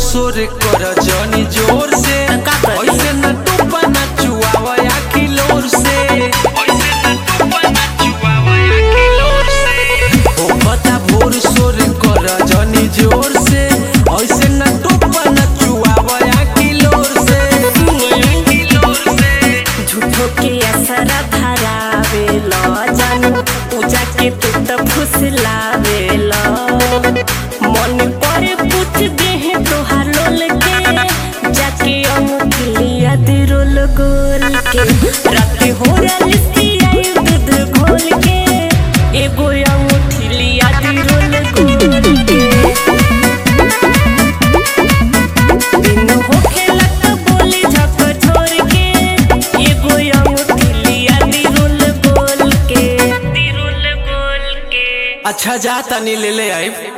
सोर कर जनी जोर से ऐसे न टूपा न चुआवा आखी लोर से ऐसे न टूपा न चुआवा आखी लोर से ओ पता भोर सोर कर जनी जोर से ऐसे न टूपा न चुआवा आखी लोर से झूठो के असर धरावेला जानू पूजा के तू त फुसलावेला मन पर पूछ दे तोहार लोल के जाके अमुखलिया दिरोल गोल के रात हो रलिस्ती आई दूध घोल के एगो अमुखलिया दिरोल गोल के दिन होखे लत बोली झक छोड़ के एगो अमुखलिया दिरोल गोल के अच्छा जा तनी ले ले आई।